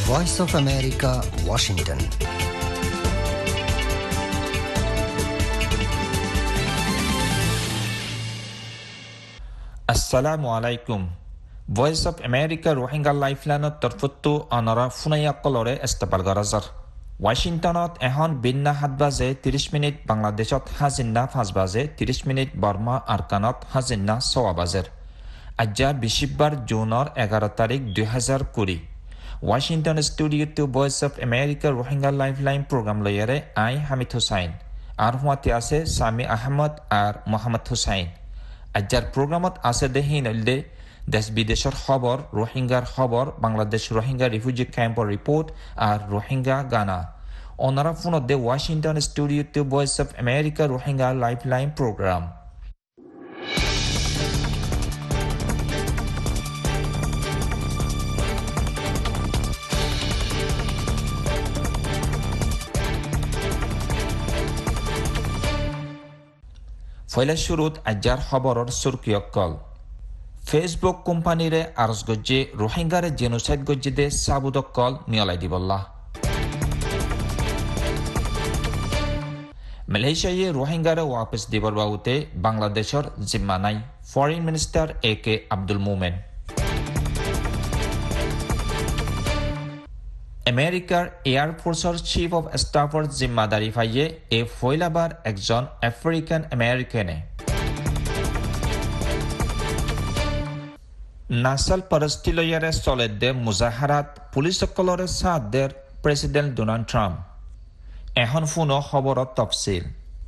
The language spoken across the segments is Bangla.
Voice of America, Washington. Assalamu alaikum. Voice of America Rohingya Lifeline তরফতো অনরা ফুনাইয়া কলরে এস্তাপাল গরাজার ওয়াশিংটনত এখন বিন্না 7 বাজে 30 মিনিট, বাংলাদেশত হাজিন্না 5 বাজে 30 মিনিট, বর্মা আরকানত হাজিন্না 6 বাজের। আজ্জা বিশিববার জুনের 11 তারিখ 2020। ওয়াশিংটন স্টুডিওতে voice of America Rohingya lifeline programme লইয়ারে আই হামিদ হুসাইন আর হুয়াতে আছে সামি আহমদ আর মোহাম্মদ হুসাইন। আজ্জার প্রোগ্রামত আছে দেহিন দে দেশ বিদেশের খবর, রোহিঙ্গার খবর, বাংলাদেশ রোহিঙ্গা রিফিউজি ক্যাম্পর রিপোর্ট আর রোহিঙ্গা গানা। ওনারা ফোনত দে ওয়াশিংটন স্টুডিওতে voice of America Rohingya lifeline programme. ফয়লা শুরুত আজ্জার খবরর সুরকিয়কল ফেসবুক কোম্পানিরে আরজ গজ্জে রোহিঙ্গারে জেনোসাইড গজ্জে দে সাবুদকল নিয়লাই দিবল্লাহ। মালয়েশিয়ায় রোহিঙ্গারে ওয়াপস দিবর বাবুতে বাংলাদেশের জিম্মা নাই, foreign minister AK Abdul Momen. আমেরিকার এয়ারফোর্সের চিফ অফ স্টাফের জিম্মাদারি পাইয়ে এ ফয়লাবার একজন আফ্রিকান আমেরিকানে। নাসাল পরস্তি লইয়ারে চলে দে মুজাহারাত পুলিশ সকলরে সাথ দের প্রেসিডেন্ট ডোনাল্ড ট্রাম্প। এখন ফোন খবরত তফসিল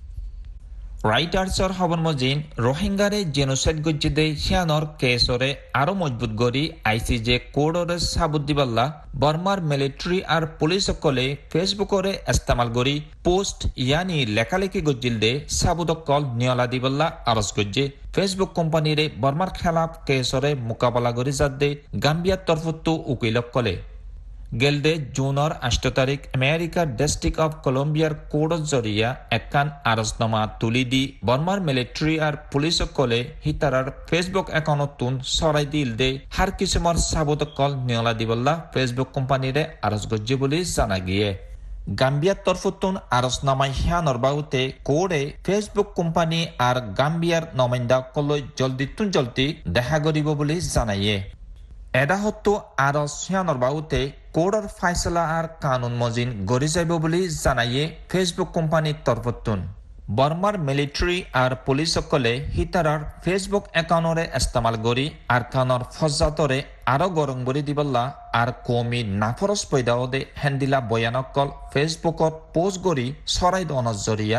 রাইটার্সর খবর মজিন রোহিঙ্গারে জেনোসাইড গজ্জে দে সিয়ানর কেসরে আরো মজবুত গড়ি ICJ কোর্টরে সাবুত দিবাল্লা বর্মার মিলিটারি আর পুলিশ সকলে ফেসবুকরে ইস্তেমাল গড়ি পোস্ট ইয়ানি লেখালেখি গজ্জিল দে সাবুদকল নিয়লা দিবাল্লা আরজ গজ্জে ফেসবুক কোম্পানিরে বর্মার খেলাফ কেসরে মোকাবেলা গড়ি যাদ দে গাম্বিয়ার তরফতো উকিলক কলে। গেলদে জুনের 8 তারিখ আমেরিকার ডিস্ট্রিক্ট অফ কলম্বিয়ার কোর্টর জরিয়া একখান আরজনামা তুলি দি বর্মার মিলিটারি আর পুলিশ সকলে হিতারার ফেসবুক অ্যাকাউন্টতুন সরাই দিল দে হার কিসুমার সাবুদকল নিয়লা দিবল্লা ফেসবুক কোম্পানিরে আরজ গজ্জে বলে জানা গিয়ে। গাম্বিয়ার তরফতুন আরজনামাই হিয়ানর বাহুতে কোর্টে ফেসবুক কোম্পানি আর গাম্বিয়ার নমাইন্দা কলৈ জলদি দেখা করিব বলে জানাইয়ে। এডা হতো আরজ হিয়ানর বাহুতে কোর্টর ফাইসলা আর কানুন মজিন গড়ি যাইব বলে জানাইয়ে ফেসবুক কোম্পানির তরফতুন। বর্মার মিলিটারি আর পুলিশ সকলে হিতারার ফেসবুক অ্যাকাউন্টরে ইস্তেমাল গড়ি আর কানর ফজাতরে আরো গরম গড়ি দিবল্লা আর কমি নাফরস পয়দাও দে হেন্দিলা বয়ানকল ফেসবুকত পোস্ট গড়ি সরাই দনজ জরিয়া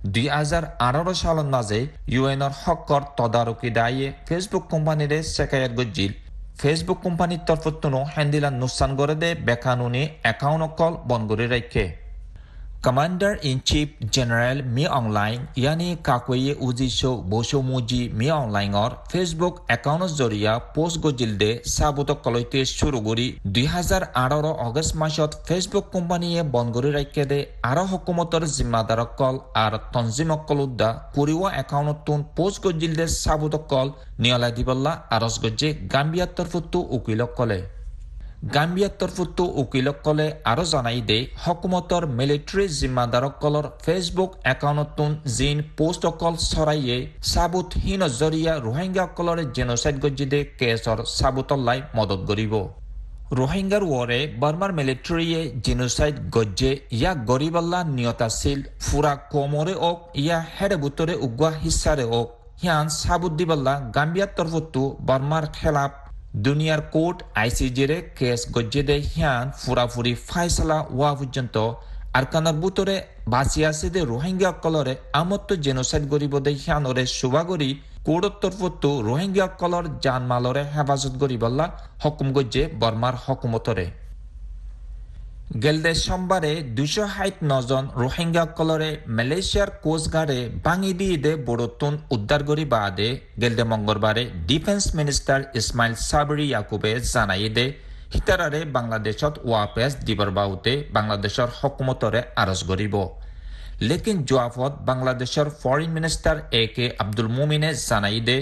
2018 সালের মাঝে ইউএনর হকর তদারকি দায়ে ফেসবুক কোম্পানিরে শেখায়ত গজ্জিল। ফেসবুক কোম্পানির তরফতুনো হ্যান্ডিলা নুকসান করে দে বেকানুনি অ্যাকাউন্ট কল বন্ধ করে রাখে। Commander in chief general Min Aung Hlaing ইয়ানি কাকুয়ে উজিশো বসো মুজি মি অনলাইনর ফেসবুক অ্যাকাউন্ট জরিয়া পোস্ট গজিল দে সাবুত কলইতে শুরু করি 2018 অগস্ট মাসত ফেসবুক কোম্পানিয়ে বন্ধ করে রাখে দে আরো হকুমতর জিম্মাদার কল আর তনজিম কল উদ্দা কুরিওয়া অ্যাকাউন্টতুন পোস্ট গজিল দে সাবুত কল নিয়লা দিবল্লা আরজ গজ্জে গাম্বিয়ার তরফতো উকিলক কলে। গাম্বিয়ার তরফতো উকিলক কলে আরো জানাই দে হকুমতর মিলিটারি জিম্মাদারক কলর ফেসবুক অ্যাকাউন্টতুন জিন পোস্ট অকল সরাইয়ে সাবুত হীন জরিয়া রোহিঙ্গা কলরে জেনোসাইড গজ্জি দে কেসর সাবুতল্লাই মদত গরিব। রোহিঙ্গার ওরে বর্মার মিলিটারিয়ে জেনোসাইড গজ্জে ইয়া গরিবাল্লা নিয়তাছিল ফুরা কোমরে ওক ইয়া হেডে বুতরে উগুয়া হিসারে ওক হিয়ান সাবুত দিবাল্লা গাম্বিয়ার তরফতো বর্মার খেলাফ দুনিয়ার কোর্ট ICJ রে কেস গজ্জে দে হিয়ান ফুরাফুরি ফাইসলা ওয়া পর্যন্ত আরকানার বুতরে বাঁচি আছে দে রোহিঙ্গা কলরে আমত্ত জেনোসাইড গরিব দে হিয়ানরে শুভাগরি কোর্টর তরফতো রোহিঙ্গা কলর জানমালরে হেফাজত গরিবল্লা হকুম গজ্জে বর্মার হকুমতরে। গেলদে সোমবারে 269 জন রোহিঙ্গা কলরে মালয়েশিয়ার কোস্টগার্ডে ভাঙি দিয়ে দে বড়তুন উদ্ধার করি বাদে গেলদে মঙ্গলবারে ডিফেন্স মিনিস্টার ইসমাইল সাবরি ইয়াকুবে জানাই দে হিতারারে বাংলাদেশত ওয়াপেস দিবর বাহুতে বাংলাদেশের হকুমতরে আরজ করিব। লেকিন জোয়াফত বাংলাদেশের ফরেন মিনিস্টার AK আব্দুল মোমিনে জানাই দে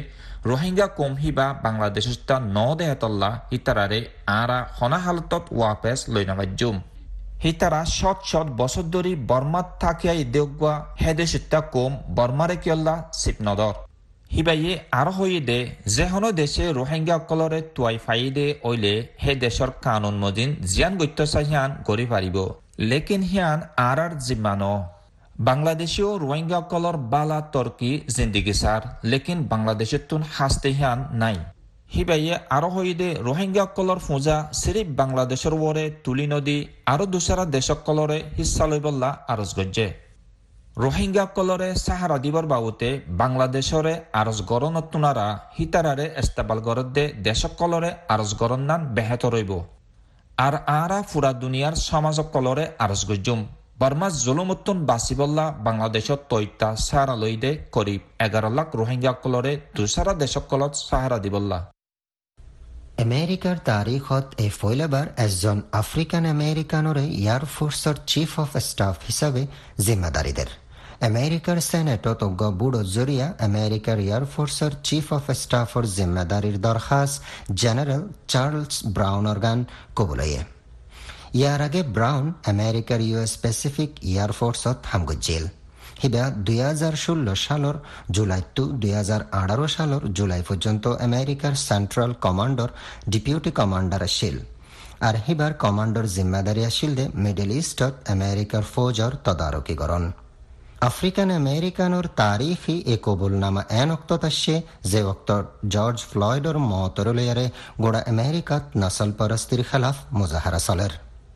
রোহিঙ্গা কম হিবা বাংলাদেশটা ন দেহতল্লা হিতারারে আরা হনা হালতত ওয়াপেস লইনাবাজ্যুম হিতারা শত বছর ধরি বর্মাত থাকিয়া ইদেগুয়া হেদেশিতা কম বর্মারে কিয়ল্লা সিপনদর হিবাইয়ে আরো হইয়ে দে যেহনো দেশে রোহিঙ্গা অকলরে তুয়াই ফাইদে ওইলে হে দেশর কানুন মজিন জিয়ান গৈত্যসা হিয়ান গড়ি পারিব লেকিন হিয়ান আর জিম্মানো বাংলাদেশীয় রোহিঙ্গা অকলর বালা তর্কি জিন্দিগি সার লেকিন বাংলাদেশের তুন হাসতে হিয়ান নাই হিবাইয়ে আরো হইদে রোহিঙ্গা অকলর ফুজা সিরিফ বাংলাদেশের ওরে তুলি নদী আরো দুসারা দেশকলরে হিস্সা লইবল্লা আরজ গজ্জে রোহিঙ্গা কলরে সাহারা দিবর বাবুতে বাংলাদেশরে আরজ গরন তুনারা হিতারারে এস্তাবাল গরদে দেশক কলরে আরজ গরন নান বেহেত রইব আর আরা ফুরা দুনিয়ার সমাজ কলরে আরজ গজ্জুম বর্মা জুলুমুত্তুন বাসিবল্লা বাংলাদেশত তৈতা সাহারা লইদে করিব 11 লাখ রোহিঙ্গা কলরে দুসারা দেশক কলত সাহারা দিবল্লা আমেরিকাৰ তাৰিখত এই ফৈলাবাৰ এজন আফ্ৰিকান আমেৰিকানৰে এয়াৰফোৰ্চৰ চিফ অফ ষ্টাফ হিচাপে জিম্মাদাৰীদের আমেৰিকাৰ সেনেটত বুড়ো জৰিয়া আমেৰিকাৰ এয়াৰফোৰ্চৰ চিফ অফ ষ্টাফৰ জিম্মাদাৰীৰ দৰখাস্ত জেনেৰেল চাৰ্লছ ব্ৰাউনৰ গান কবলৈয়ে ইয়াৰ আগে ব্ৰাউন আমেৰিকাৰ US পেচিফিক এয়াৰফোৰ্চত হামগজ্জিল হিবা 2016 সালৰ জুলাই টু 2018 সালৰ জুলাই পৰ্যন্ত আমেৰিকাৰ সেন্ট্রাল কমান্ডৰ ডিপুটি কমান্ডাৰ আছিল আৰু হিবাৰ কমান্ডৰ জিম্মাদাৰী আছিল দে মিডল ইষ্টত আমেৰিকাৰ ফৌজৰ তদাৰকীকৰণ আফ্ৰিকান আমেৰিকানৰ তাৰিখী এই কবুলনামা এন অক্তত আছে যে অক্তত জৰ্জ ফ্লয়ডৰ মতৰলৈয়াৰে গোড়া আমেৰিকাত নসল পৰস্তিৰ খেলাফ মুজাহাৰা চলেৰ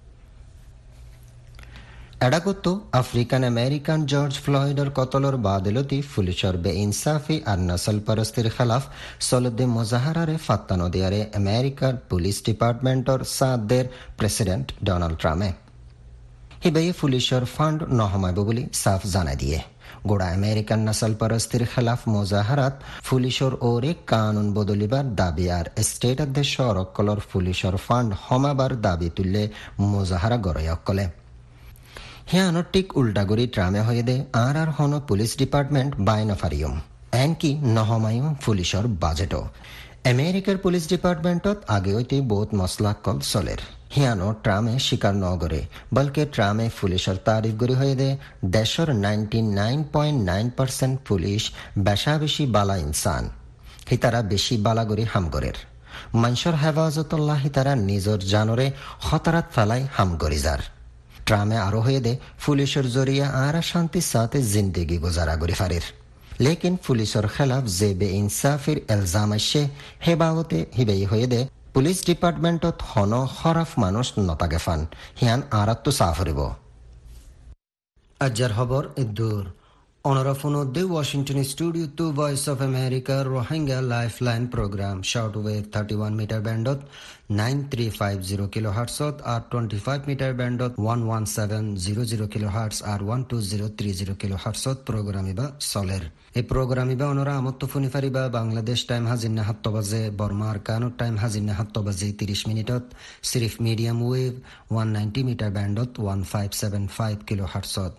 এডাগতো আফ্রিকান আমেরিকান জর্জ ফ্লয়েডর কতলর বাদলতি পুলিশর বেইনসাফি আর নসল পরস্তির খেলাফ সলদে মুজাহারারে ফাত্তানো দিয়ারে আমেরিকার পুলিশ ডিপার্টমেন্টর সাদের প্রেসিডেন্ট ডোনাল্ড ট্রাম্পে হিবাই পুলিশর ফান্ড নহমাইব বলি সাফ জানাই দিয়ে গোড়া আমেরিকান নসল পরস্তির খেলাফ মুজাহারাত পুলিশর ওরে কানুন বদলিবার দাবি আর স্টেট অধ্যক্ষ অরকলর পুলিশর ফান্ড হমাবার দাবি তুললে মুজাহারা গড়াই অকলে হিয়ানো ঠিক উল্টা গড়ি ট্রামে হয়ে দে আর হন পুলিশ ডিপার্টমেন্ট বাইন ফারিয়ম এনকি নহমায়ুম পুলিশর বাজেটও আমেরিকার পুলিশ ডিপার্টমেন্টত আগে হইতে বহুত মশলা কল চলের হিয়ানো ট্রামে স্বীকার নগরে বলকে ট্রামে পুলিশর তারিফ গড়ি হয়ে দে দেশর 99.9% পুলিশ বেশা বেশি বালা ইনসান হিতারা বেশি বালাগরি হামগরের মানুষের হেফাজতুল্লাহ হিতারা নিজর জানরে হতারাত ফেলাই হামগরি যার ট্রামে আরো হয়ে দে পুলিশের জরিয়া আর শান্তির সাথে জিন্দগি গুজারা করি ফারির লেকিন পুলিশের খেলাফ যে বে ইনসাফির এলজাম আসে হে বাবতে হিবেই হয়ে দে পুলিশ ডিপার্টমেন্টত হন খরাফ মানুষ নতাগে ফান হিয়ান আরাত তো সাফ হরিব আজ্জার খবর ইদুর অনরাফুনদ্দে Washington studio to voice of America Rohingya lifeline programme short wave 31 metre ব্যান্ডত 9350 কিলোহার্টজত আর 25 মিটার ব্যান্ডত 11700 কিলোহার্টজ আর 12030 কিলোহার্টজত প্রোগ্রামিবা চলের এই প্রোগ্রামিবা অনরা আমত্ত ফুনি ফারিবা বাংলাদেশ টাইম হাজিন্না 7 বাজে বর্মার কানুর টাইম হাজিন্না 7 বাজে 30 মিনিটত সিরিফ মিডিয়াম ওয়েভ 190 মিটার ব্যান্ডত 1575 কিলোহার্টজত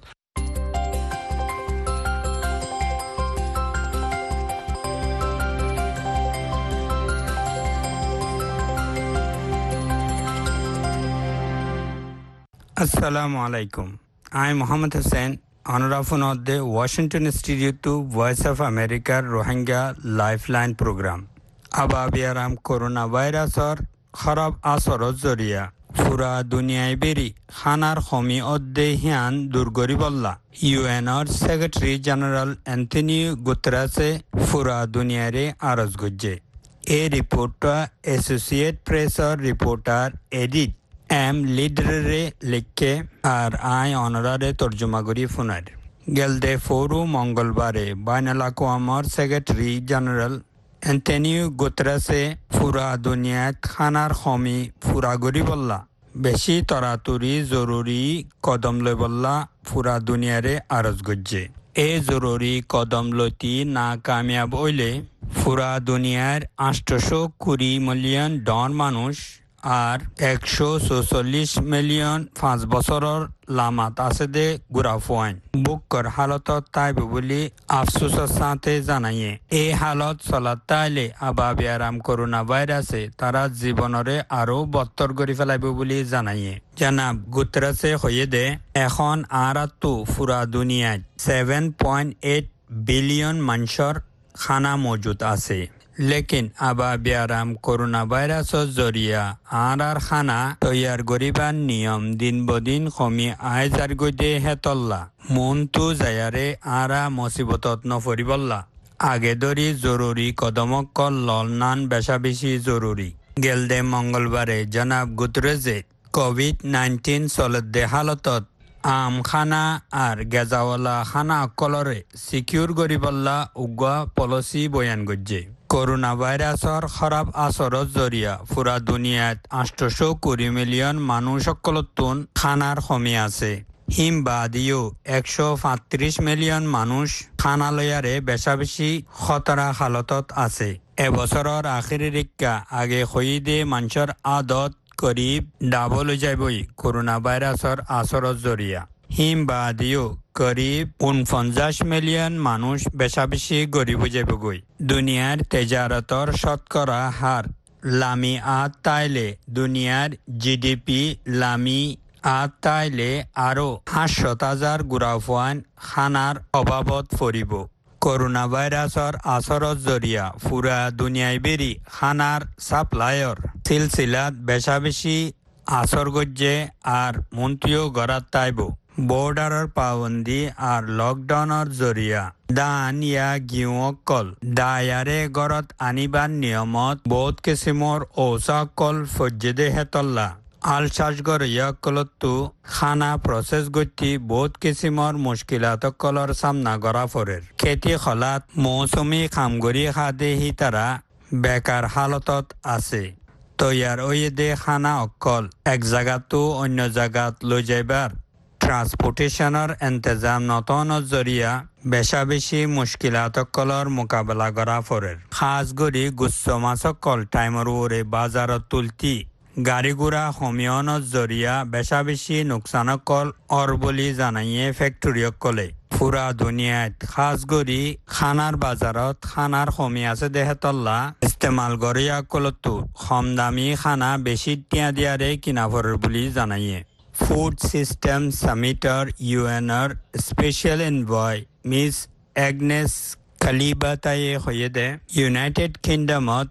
Assalamu alaikum. I am Muhammad Hussain, honorable of the Washington Studio to Voice of America Rohingya Lifeline Program. अब आराम कोरोना वायरस और खराब असर जरिया पूरा दुनिया बेरी खानार खमी अद्दे हियान दुर्गरी बल्ला UN और सेक्रेटरी जनरल एंथोनियो गुतेरेस पूरा दुनिया रे आरज गुज्जे ए रिपोर्टर एसोसिएट प्रेस और रिपोर्टर एडिट एम लीडरे लिखे और आई ऑनरारे तर्जुमा करी फुनार गेलदे फोरू मंगलबारे बाइनुल अक़वामर सेक्रेटरी जनरल एंथोनियो गुतेरेस पूरा दुनिया खानार खमी पूरा करी बल्ला बेशी तरातुरी जरूरी कदम ले बल्ला पूरा दुनिया रे आरज गुज्जे ए जरूरी कदम लती नाकामयाब हইলে पूरा दुनियार 820 मिलियन डन मानुष আর 144 মিলিয়ন 5 বছৰৰ লামাত আছে দে গুৰাফুৱাইন বুকৰ হালতত তাইব বুলি আফসোসৰ সাথে জানায়ে এই হালত চলাত তাইলে আবাবি আরাম করোনা ভাইরাসে তারা জীবনরে আরো বত্তর কৰি ফেলাইব বুলি জানায়ে জনাব গুতৰাছে হয়ে দে এখন আৰাতো ফুৰা দুনিয়াত 7.8 বিলিয়ন মানুষৰ খানা মজুদ আছে लेकिन আবাবি আরাম করোনা ভাইরাসৰ জৰিয়া আৰাৰ খানা তৈয়াৰ কৰিবাৰ নিয়ম দিন বদিন কমি আই যাৰ গদে হেতল্লা মনটো জায়াৰে আৰা মুসিবতত নফৰিবল্লা আগে ধৰি জৰুৰী কদমক ললনান বেশা বেশি জৰুৰী গেলদে মঙ্গলবাৰে জনাব গুতৰেজে কোভিড-19 চলতে হালতত আম খানা আর গেজাওয়ালা খানা অকলরে সিকিউর করিবল্লা উগা পলিসি বয়ান গজ্জে করোনা ভাইরাসর খারাপ আসরত জরিয়া পুরা দুনিয়াত 820 মিলিয়ন মানুষ সকলতুন খানার কমি আছে হিম বাদিও 135 মিলিয়ন মানুষ খানালয়ারে বেশা বেশি খতরা হালতত আছে এবছৰৰ আখিৰি ৰিক্কা আগে খইদে মানুষৰ আদত করিব ডাবল যাইবই করোনা ভাইরাসর আসরত জরিয়া হিম বাদিও করিব 49 মিলিয়ন মানুষ বেশা বেশি গরিব যাইবগৈ দুনিয়ার তেজারতর শতকরা হার লামি আত তাইলে দুনিয়ার জিডিপি লামি আত তাইলে আরো 500,000 গুৰাফুৱান খানার অভাবত ফরিব করোনা ভাইরাসর আসরত জরিয়া পুরা দুনিয়ায় বেরি খানার সাপ্লাইর সিলসিলাত বেশা বেশি আসর গজ্জে আর মন্ত্রীও গড়াত তাইব বর্ডারের পাবন্দি আর লকডাউনের জরিয়া দান ইয়া গিউকল দায়ারে গড়ত আনিবার নিয়মত বহুত কিসিমর ঔষাকল ফজ্জেদে হেতল্লা আলচাষগর ইয়াকলতো খানা প্রসেস গতি বহুত কিসিমর মুশকিলাতকলর সামনা করা ফরের খেতি খলাত মৌসুমী খামগরি খাদে হি তারা বেকার হালতত আছে তৈয়ার ওয়েদে খানা অকল এক জায়গাতো অন্য জায়গাত লৈ যাইবার ট্রান্সপোর্টেশনের ইন্তজাম নতনের জরিয়া বেশা বেশি মুশকিলাতকলর মোকাবেলা করা ফরের খাস গরি গুচ্ছ মাছকল টাইমর ওরে বাজারত তুলতি গাড়ি গুড়া হমিয়নত জরিয়া বেশা বেশি নোকসানকল অর বলি জানাইয়ে ফ্যাক্টরিয়কলে পুরা দুনিয়াত খাস গরি খানার বাজারত খানার কমি আছে দেহেতল্লা ইস্তেমাল গরিয়া কলতো কম দামি খানা বেশি টিয়া দিয়ারে কিনা ফরের বলি জানাইয়ে ফুড সিস্টেম সামিটর ইউএনর স্পেশাল এনভয় মিস এগনেস কালিবাতায়ে হয়ে দে ইউনাইটেড কিংডমত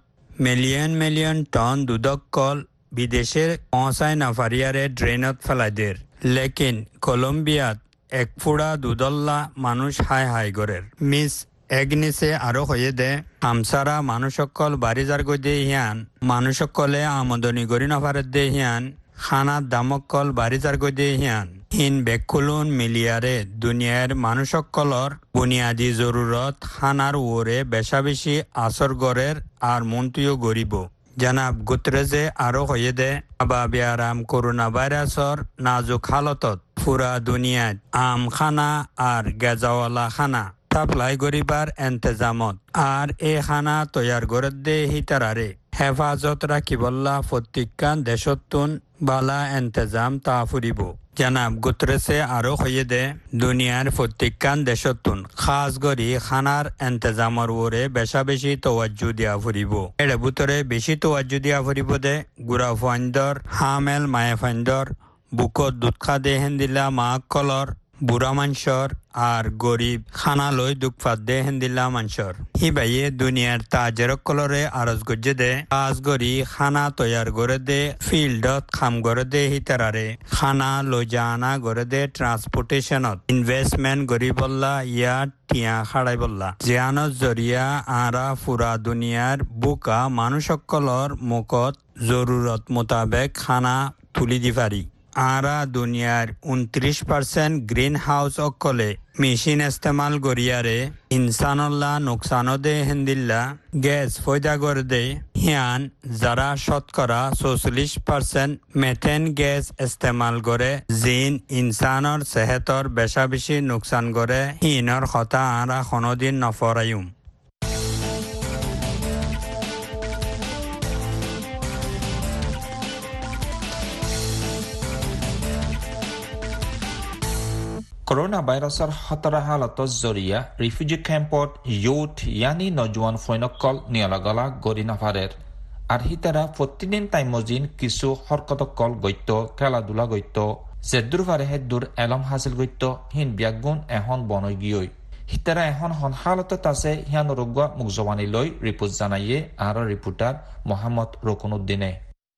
মিলিয়ন টন দুধকল বিদেশে পৌঁছাই নাফারিয়ারে ড্রেনত ফেলাইদের লেকিন কলম্বিয়াত এক ফুড়া দুদল্লা মানুষ হাই গরের মিস এগনিসে আরো হয়ে দে হামসারা মানুষকল বাড়িজার গদে হিয়ান মানুষকলে আমদনি গরি নাফারের দে হিয়ান খানার দামকল বাড়িজার গদে হিয়ান হিন বেকুলুন মিলিয়ারে দুনিয়ার মানুষকলর বুনিয়াদী জরুরত খানার ওরে বেশা বেশি আসর গরের আর মন্ত্রীও গরিব জনাব গুতরেজে আরো হয়ে দে আবাবি আরাম করোনা ভাইরাসর নাজুক হালতত পুরা দুনিয়াত আম খানা আর গেজাওয়ালা খানা সাপ্লাই করিবার এন্তেজামত আর এ খানা তৈয়ার করে দে হিতারারে হেফাজত রাখিবল্লা প্রত্যেকখান দেশতুন বালা এন্তেজাম তা ফুরিব জনাব গুতরেসে আরো হয়ে দে দুনিয়ার প্রত্যেকখান দেশতুন খাস গরি খানার এন্তেজামর ওরে বেশা বেশি তওয়াজ্জু দিয়া ফুরিব এর ভিতরে বেশি তওয়াজ্জু দিয়া ফুরিব দে গুড়া ফাইন্দর হামেল মায়ে ফাইন্দর বুকত দুধ খা দে হেন্দিলা মা কলর বুড়া মানসর আর গরিব খানা লই দুঃখফাত দে হেন্দিল্লা মানসর হি বাইয়ে দুনিয়ার তাজের কলরে আরজ গজ্জে দে আজ গরি খানা তৈয়ার করে দে ফিল্ডত খাম করে দে হিতারারে খানা লই জানা করে দে ট্রান্সপোর্টেশনত ইনভেস্টমেন্ট গরি বললা ইয়া টিয়া খাড়াই বললা জিয়ানত জরিয়া আরা ফুরা দুনিয়ার বুকা মানুষকলর মুখত জরুরত মোতাবেক খানা তুলি দি পারি আরা দুনিয়ার 29% গ্রিন হাউস অকলে মেশিন ইস্তেমাল গরিয়ারে ইনসানল্লা নোকসানো দে হেন্দিল্লা গ্যাস ফয়দা করে দে হিয়ান যারা শতকরা 44% মেথেন গ্যাস ইস্তেমাল করে জিন ইনসানর সেহতর বেশা বেশি নোকসান করে হিনর কথা আরা কোনোদিন নফরাইম কৰোনা ভাইৰাছৰ খতৰা হালতৰ জৰিয়া ৰিফিউজি কেম্পত ইউথ ইয়ানি নজৱান ফৈনকল নিয়ালাগলা গৰি নাফাৰেৰ আর হিতারা প্রতিদিন টাইমজিন কিছু হরকতকল গত্য খেলাধুলা গত্য জেদুর ফারে হেদুর এলম হাসিল গত্য হিন বিয়াগুণ এখন বনই গিয়ে হিতারা এখন হন হালত আছে হিয়ান রোগা মুখজবানি লই রিপোর্ট জানাইয়ে আর রিপোর্টার মোহাম্মদ রকুনুদ্দিনে।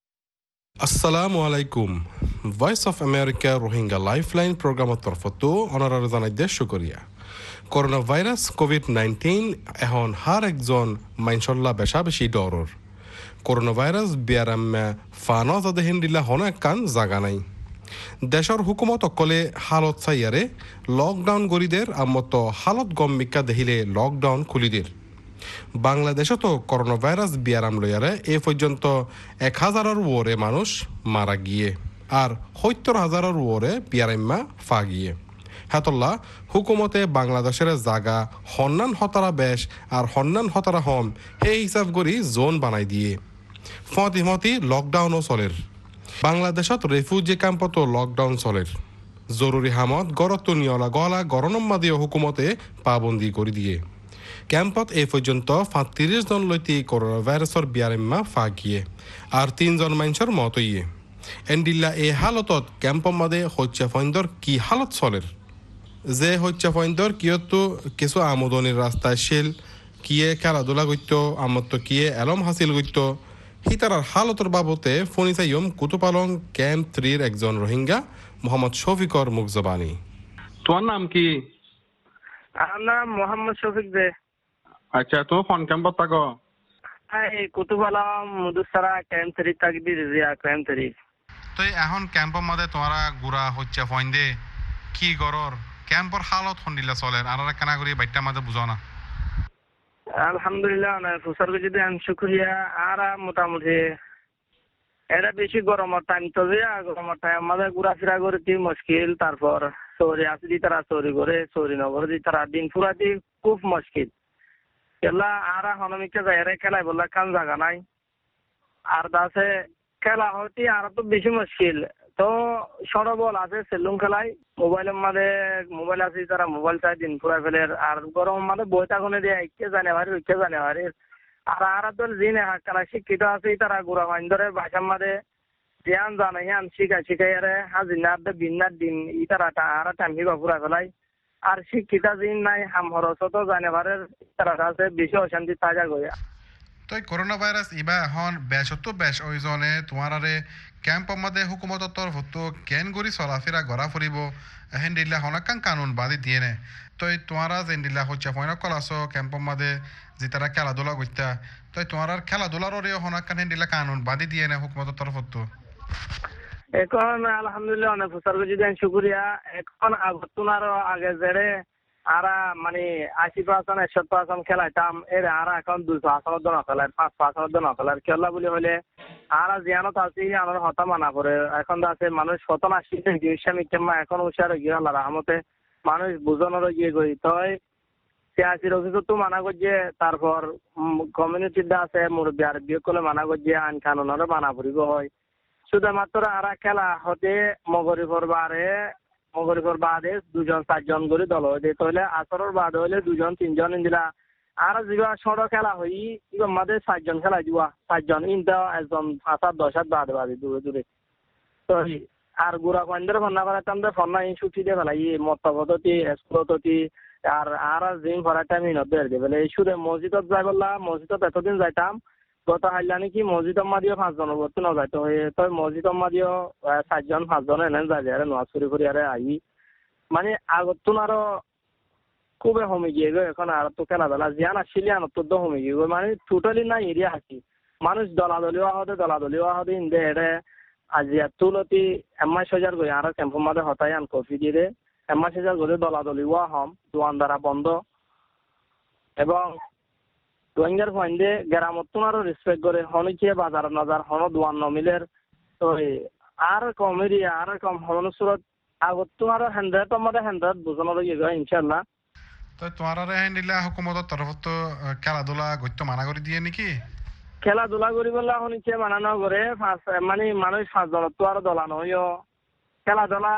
আসসালামু আলাইকুম। Voice of America Rohingya lifeline প্রোগ্রামের তরফতো অনারার জানাই দেশ শুকরিয়া। করোনা ভাইরাস কোভিড-19 এখন হার একজন মাইনসল্লা বেশা বেশি ডরর। করোনা ভাইরাস বিয়ারাম্মে ফানো যাতে হিন্দিলা হন একখান জাগা নাই। দেশর হুকুমত অকলে হালত চাইয়ারে লকডাউন গরিদের আমত হালত গম্মিকা দেখিলে লকডাউন খুলিদের। বাংলাদেশতো করোনা ভাইরাস বিয়ারাম লইয়ারে এ পর্যন্ত 1000-এর ওরে মানুষ মারা গিয়ে আর 70,000-এর ওরে বিয়ারাম্মা ফা গিয়ে। হাতল্লা হুকুমতে বাংলাদেশের জাগা হন্নান হতারা বেশ আর হন্নান হতারা হম সেই হিসাব করি জোন বানাই দিয়ে ফতি লকডাউনও চলের। বাংলাদেশত রেফিউজি ক্যাম্পতো লকডাউন চলের। জরুরি হামত গরত নিয়লা গলা গরনম্মা দিয়ে হুকুমতে পাবন্দি করে দিয়ে ক্যাম্পত এ পর্যন্ত 35 জন লইতি করোনা ভাইরাসর বিয়ারেম্মা ফা গিয়ে আর 3 জন মানুষের মত ইয়ে এন্ডিল্লা এই হালতত ক্যাম্পর মাদে হচ্ছে ফইন্দর কি হালত চলের যে হচ্ছে ফইন্দর কিয়তো কিছু আমোদনির রাস্তায় শিল কিয়ে খেলাধুলা করত আমত্ত কিয়ে এলম হাসিল করত হিতারার হালতর বাবতে ফনিসাইম কুতুপালং ক্যাম্প 3-র একজন রোহিঙ্গা মোহাম্মদ শফিকর মুখজবানি। তোমার নাম কি? আমার নাম মোহাম্মদ শফিক দে। আচ্ছা, তুমি কোন ক্যাম্পত থাকো? এই কুতুবালাম মুদুসারা ক্যাম্প 3 তাকদির রিয়া ক্যাম্প 3। তো এখন ক্যাম্পর মধ্যে তোমারা গুড়া হচ্ছে ফইন্দে কি গরর ক্যাম্পর হালত হন্দিলা চলের আর কেনা করি বাইটা মাঝে বুঝো না। আলহামদুলিল্লাহ না ফুসার যদি আমি শুকরিয়া আর মোটামুটি এটা বেশি গরমের টাইম তো গরমের টাইম আমাদের ঘোরাফেরা করে কি মুশকিল। তারপর চৌরি আসি তারা চৌরি করে চৌরি নগর দি তারা দিন পুরা দি খুব মুশকিল। খেলা আর হনমিকে যাই খেলাই বললা কান জায়গা নাই আর দাসে খেলা হতে আর তো বেশি মুশকিল। তো সরবল আছে সেলুন খেলাই মোবাইলের মাঝে মোবাইল আছে তারা মোবাইল চাই দিন পুরা ফেলে আর গরম মাঝে বইটা কোনে দিয়ে ইচ্ছে জানে ভারি ইচ্ছে জানে ভারি আর আর তো জিনে হাক্কারা শিক্ষিত আছে তারা গুড়া হাইন ধরে ভাষার মাঝে জ্ঞান জানে জ্ঞান শিখাই আরে হাজিনার বিন্নার দিন ই তারা আর টাইম পুরা ফেলাই আর শিক্ষিত জিন নাই হাম হরসত জানে ভারে তারা আছে বেশি অশান্তি তাজা গয়া। তো করোনা ভাইরাস ইবা এখন বেশতো বেশ ওইজনে তোমার আরে ক্যাম্পর মধ্যে হুকুমতর তরফতো কেন করি চলাফেরা গড়া ফুরিব হেন্দিল্লা হনাকান কানুন বাদি দিয়ে নে। তো তোমারা যেন্দিল্লা হচ্ছে ফয়নকল আছো ক্যাম্পর মধ্যে যে তারা খেলাধুলা করতা তো তোমার আর খেলাধুলারও হনাকান হেন্দিল্লা কানুন বাদি দিয়ে নে হুকুমতর তরফতো। এখন আলহামদুলিল্লাহ অনেক ফুসার যদি শুক্রিয়া। এখন আগতুনার আগে জেরে আর মানে 80% 100% খেলাইতাম এর আর এখন 200% দন খেলার 5% দন খেলার খেলা বলে হলে আর জিয়ানত আছে আমার হতা মানা করে এখন আছে মানুষ 87 জিনিসটা মিকেমা এখন উশার গিয়ে আল্লাহ রহমতে মানুষ বুঝানোর গিয়ে গই তই সিয়াসির অফিসত তো মানা করছে তারপর কমিউনিটিতে আছে মুরব্বী আর বিয়ে করলে মানা করছে আইন কানুনের মানা পড়িব হয় শুধুমাত্র আর খেলা হতে মগরিবর বাদে 2-4 করে দল হয়ে তাহলে আসরের বাদ হইলে 2-3 ইন্দিরা আর যা ছোট খেলা হই ইগর মাঝে 4 জন খেলা দিবা 4 জন ইন্দা একজন 5-10 বাদে দূরে তো আর গুড়া কন্দের ফন্না করে তামদে ফন্না ইন ছুটি দিয়ে ফেলাই মত পদ্ধতি স্কুলতি আর জিম ভরা টাইম ইনদের দেবেলে এই সুরে মসজিদত যাই বললা মসজিদত এতদিন যাইতাম গত হাইলানি কি মসজিদর মাদিও 5 জন বর্তু না যাইতো তো মসজিদর মাদিও 4 জন 5 জন এনে যায় আরে নোয়াজ করে আরে আই মানে আগতুন আরো খুবই হমে গিয়ে গো এখন আর তো খেলাধুলা জিয়ান আসলে আর তো হমে গিয়ে গো মানে টোটালি না এরিয়া আছি মানুষ দলাদলীয় হতে ইন্দে এড়ে আজিয়া তুলতি এম্মা সজার গই আর ক্যাম্পের মাঝে হতাই আন কফি দিয়ে এম্মা সজার গলে দলাদলীয় হম দোয়ানদারা বন্ধ এবং রোহিঙ্গার ফাইন্দে গ্রামতুন আরো রেসপেক্ট করে হনিকে বাজার নজার হন দোয়ান নমিলের তো আর কম এরিয়া আর কম হন সুরত আগতুন আরো 100 মধ্যে 100 বুঝানোর গিয়ে ইনশাআল্লাহ। তো তোমার হেন্দিল্লা হুকুমতর তরফতো খেলাধুলা গত্য মানা করে দিয়ে নাকি? খেলাধুলা করি বলে হনিকে মানানো করে মানে মানুষ 5 জন তো আর দলানো খেলাধুলা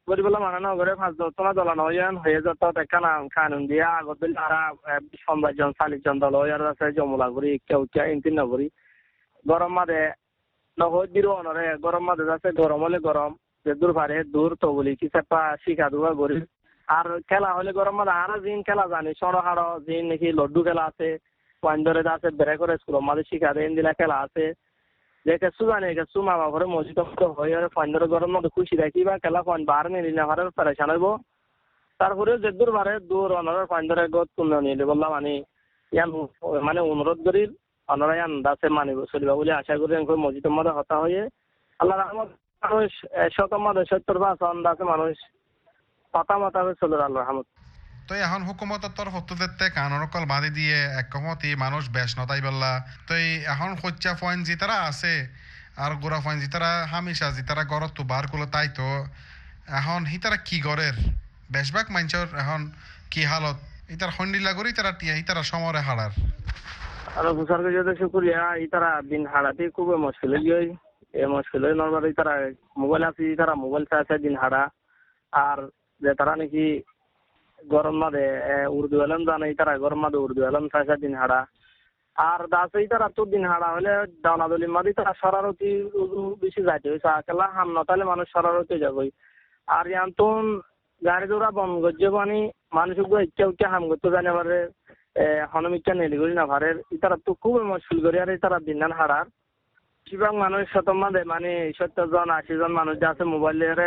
বলি বলে মানে না করে 5 জন দলানো হয়ে যত একটা নাম কানুন দিয়া আগত দিল আর 20 জন 40 জন দল হয়ে আছে জমুলা করি কেউ ইন্তিন না করি গরম মাদে নহত দিরো অনরে গরম মাদে যাচ্ছে গরম হলে গরম যে দূর পারে দূর তো বলি কি সেপা শিখা দুয়া করি আর খেলা হলে গরম মাদে আর জিন খেলা জানি সড় হাড় জিন নাকি লড্ডু খেলা আছে পয়েন্টরে আছে বেড়ে করে স্কুল মাদে শিখা দেন দিলা খেলা আছে যে কেসু জানে কেসু মামা ঘরে মসজিদ হয়ে পয়েন্টরে গরম মাদে খুশি রাখি বা খেলা পয়েন্ট বার নিয়ে নিলে ঘরে পরেশান হইব তারপরে যে দূর বারে দূর অনরের পয়েন্টরে গত তুলে নিলে বললাম মানে অনুরোধ করি অনরাই আন্দাজে মানিব চলিবা বলে আশা করি মসজিদের মধ্যে হতা হয়ে আল্লাহ রহমত মানুষ 70% আন্দাজে মানুষ পাতা মাতা হয়ে চলে আল্লাহ রহমত তো এখন হুকুমতের তরফ হতে কানুনকল বাঁধি দিয়ে একমতি মানুষ বেশ নতাই বললা তো এখন হচ্ছা পয়েন্ট যেতারা আছে আর গোড়া পয়েন্ট যেতারা হামেশা যেতারা গড়ত তো বার করলো তাই তো এখন হিতারা কি গড়ের বেশভাগ মানুষের এখন কি হালত ইতার হন্ডিলা করি তারা টিয়া ইতারা সমরে হারার আর বুসারকে যদি শুক্রিয়া ইতারা দিন হারাতে খুব মুশকিল গই এ মুশকিল নরমালি তারা মোবাইল আছে তারা মোবাইল চাইছে দিন হারা আর যে তারা নাকি গরম মাদে উর্দু এলম জানে তারা গরম মাদে উর্দু এলম চাইছে দিন হারা আর দাসে তারা তো দিন হারা হলে দানাদলি মাদি তারা শরারতি বেশি যাইতে হয়েছে আকেলা হাম নতালে মানুষ শরারতি যাবই আর ইয়ান্তন গাড়ি দৌড়া বন্ধ করছে মানে মানুষগুলো ইচ্ছা হাম করতে জানে পারে হনমিকা নেলি করি না ভারের ইতারা তো খুব মুশকিল করি আর ইতারা দিন হারার বেশিরভাগ মানুষ শতমাদে মানে 70 জন 80 জন মানুষ যে আছে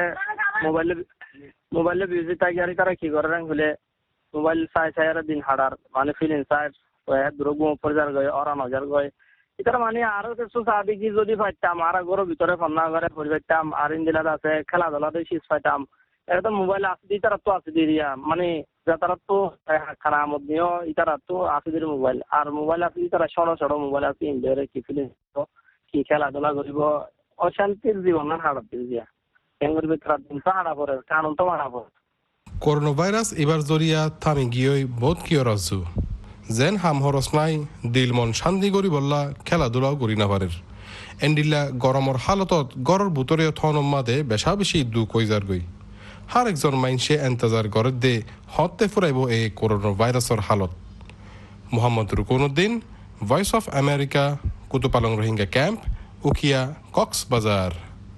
মোবাইলে বিজি থাকি আর তারা কি করে হলে মোবাইল চাই আর দিন হারার মানে ফিলিং চাই দ্রব্য পরিবার গয় অরান হাজার গয় ইতারা মানে আরো কিছু চাবি কি যদি পাইতাম আর ঘরের ভিতরে ফন্না করে পরিবারতাম আর ইন্দিলাত আছে খেলাধুলাতে শীষ পাইতাম এটা মোবাইল আছে তারা তো আছে দিয়া মানে তারা তো খানা মধ্যেও ইতারা তো আছে দিয়ে মোবাইল আর মোবাইল আছে তারা সড় মোবাইল আছে ইন্ডিয়ারে কি ফিলিং কি খেলাধুলা করিব অশান্তির জীবন হারাপ দিয়া কেন করবে তারা দিন হারা পড়ে কারণ তো মারা পড়ে করোনা ভাইরাস এবার জরিয়া থামি গিয়ে বহুত কিয় রাজু যেন হাম হরস নাই দিল মন শান্তি করি বললা খেলাধুলাও করি না পারের এন্ডিল্লা গরমর হালতত গড়র বুতরে থনম মাদে বেশা বেশি দুঃখ হয়ে যার গই হার একজন মাইনসে এন্তজার করে দে হতে ফুরাইব এই করোনা ভাইরাসের হালত Mohammad Rukunuddin voice of America Kutupalong Rohingya camp Ukhia Cox's Bazar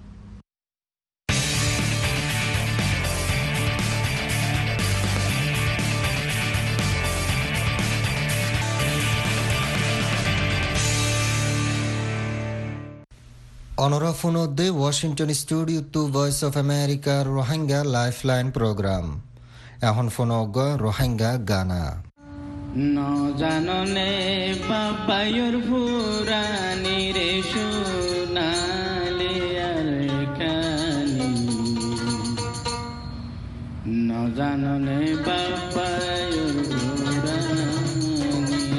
অনরা ফোনদে Washington studio to voice of America Rohingya lifeline programme এখন ফোনগ রোহিঙ্গা গানা ন জাননে বাবায়ুর ভুরানি রে সোনালে আর কানি ন জাননে বাবায়ুর ভুরানি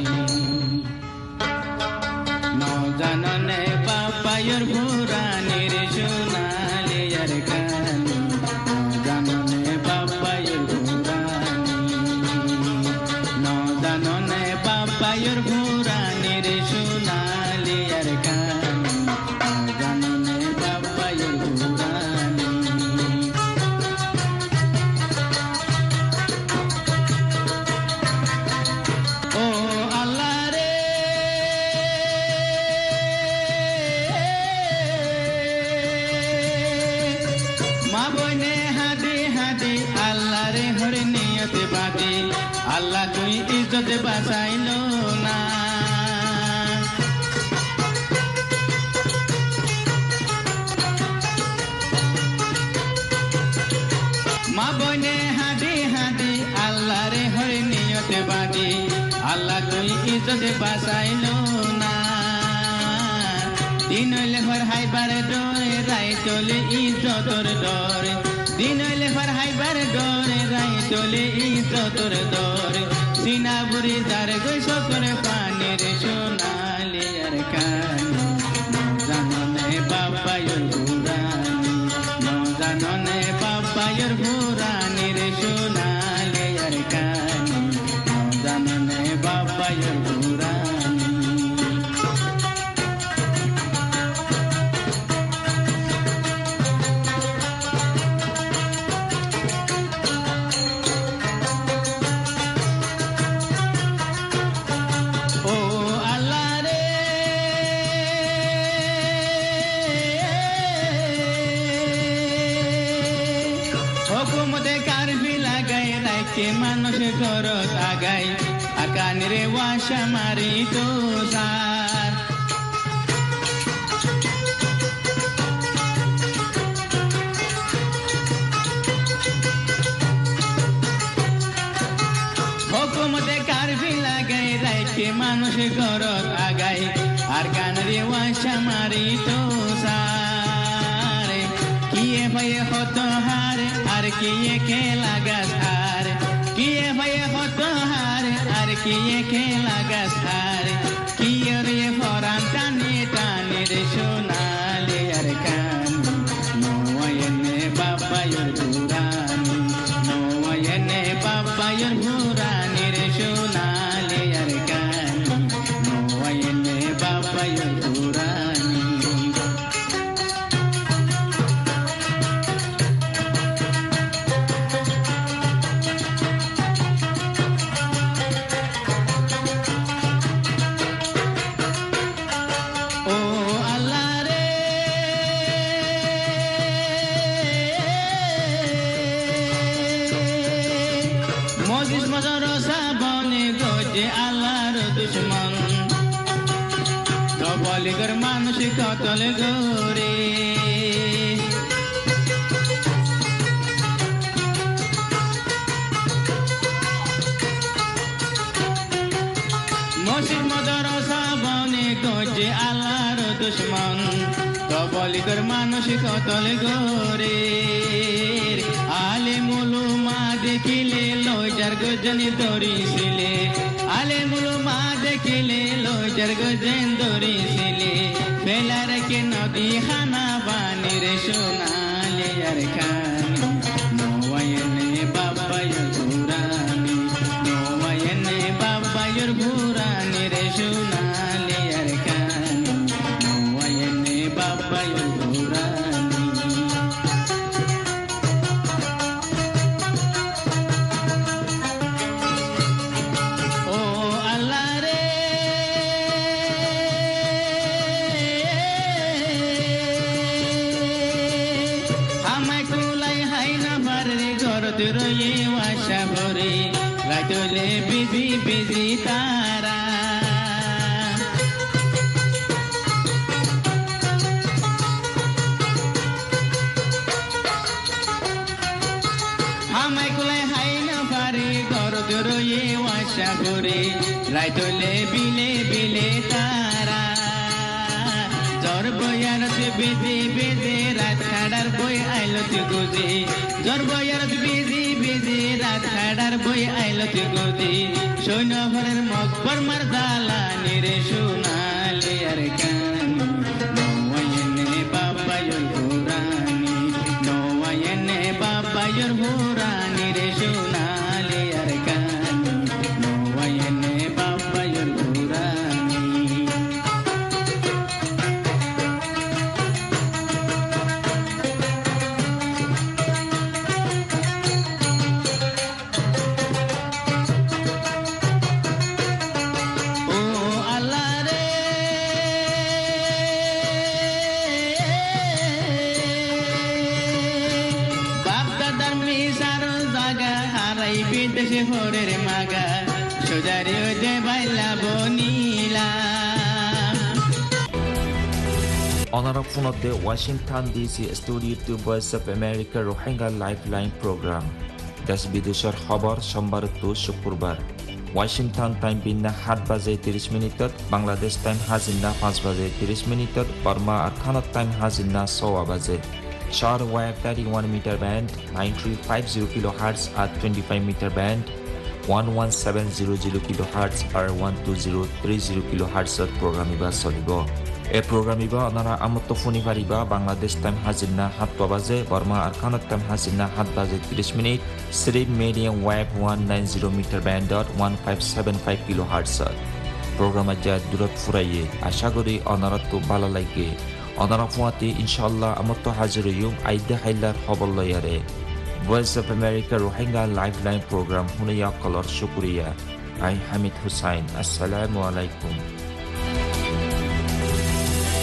ন জাননে বাবায়ুর ভুরানি রে সোনালে আর কানি ন জাননে বাবায়ুর বাবায়ুর ভুরানি রে সোনালি আর কানি জাননে বাবায়ুর ভুরানি ও আল্লাহ রে মা বনে হাদে হাদে আল্লাহ রে হরে নিয়তে বাদে আল্লাহ তুই ইজ্জতে বাঁচাইল না মা বনে হাদে হাদে আল্লাহ রে হরে নিয়তে বাদে আল্লাহ তুই ইজ্জতে বাঁচাইল না দিন হইলে ঘর হাইবার ডরে রাই চলে ইজ্জতর ডরে দিন হইলে ঘর হাইবার ডরে রাই চলে ইজ্জতর ডরে সিনা বুড়ি যার গই সকরে পানির সোনালি আর কানি জাননে বাবায়ুর ভুরানি জাননে বাবায়ুর ভুরানি রে সোনালি আর কানি জাননে বাবায়ুর ভুরানি রাইকে মানুষ ঘরত আগাই আকানিরে ওয়াশা মারি তো সার হুকুমতে কারফি লাগাই রাইকে মানুষ ঘরত আগাই আর কানরে ওয়াশা মারি তো সার কিয়ে ভয়ে হত হার আর কিয়ে খেলা গাছ হার কিয়ে ভয়ে হত হার আর কিয়ে খেলা গাছ হার কিয়ে রে ফরান টানে টানে রে সোনালে আর কানি নোয়ায়নে বাবায়র ভুরানি নোয়ায়নে বাবায়র ভুরানি রে সোনালে আর কানি নোয়ায়নে বাবায়র ভুরানি ও আল্লাহ রে মজিস মজর সাবনে গজে আল্লাহর দুশমন তবলিগর মানুষ কতল গোরে মসজিদ মদরসা বনে গজে আল্লাহর দুশমন তবলিগর মানুষ কতল গোরে আলে মুলুমা দেখিলে লজার গজনি দরিছিলে আলে মুলুমা দেখিলে লজার গজন দরিছিলে বেলার কে নদী খানা বানি রে সোনালে আর খানি নোয়ায়নে বাবায়র ভুরানি নোয়ায়নে বাবায়র ভুরানি রে সোনালে আর খানি নোয়ায়নে বাবায়র ভুরানি ও আল্লাহ রে আমায় কুলাই হাই না বারে ঘরতে রয়ে আশা ভরে রাতলে বিজি বিজি তারা আমায় কুলাই হাই না বারে ঘরতে রয়ে আশা ভরে রাতলে বিলে বিলে তারা জর বয়ারত বেজে বেজে রাত খাড়ার বই আইলত গুজে জর বয়ারত বেজে বেজে রাত খাড়ার বই আইলত গুজে সৈন্য ঘরের মকবর মারদালা নিরে সোনালে আর কানি নোয়ায়নে বাবায়র ভুরানি নোয়ায়নে বাবায়র ভুরানি রে সোনালে আর কানি নোয়ায়নে বাবায়র ভুরানি ও আল্লাহ রে বাপ দাদার মিশার জাগা হারাই বিদেশে ভোরের মাগা সোজারে যে বাইলা বনিলা Honorable of the Washington DC Studio to Voice of America Rohingya Lifeline Program. Das বিদেশের খবর সোমবার তো শুক্রবার ওয়াশিংটন টাইম বিন্না 7 বাজে 30 মিনিটত বাংলাদেশ টাইম হাজিনা 5 বাজে 30 মিনিটত বর্মা আর খানত টাইম হাজিনা 6 বাজে short wave 31 meter band 9350 kilohertz at 25 meter band 11700 kilohertz R 12030 kilohertz program iba solibo এই program iba onara amotto phone pariba Bangladesh time hazinna 7 baje Burma R Kanat time hazinna 7 baje 30 minute stream medium wave 190 meter band 1575 kilohertz program aja durat furaye asha kori onaratto bala lage onara fuati inshallah amotto haziriyum aide hailar khoborlo yare Voice of America Rohingya Lifeline program hunaya kalar shukriya I Hamid Hussain assalamu alaikum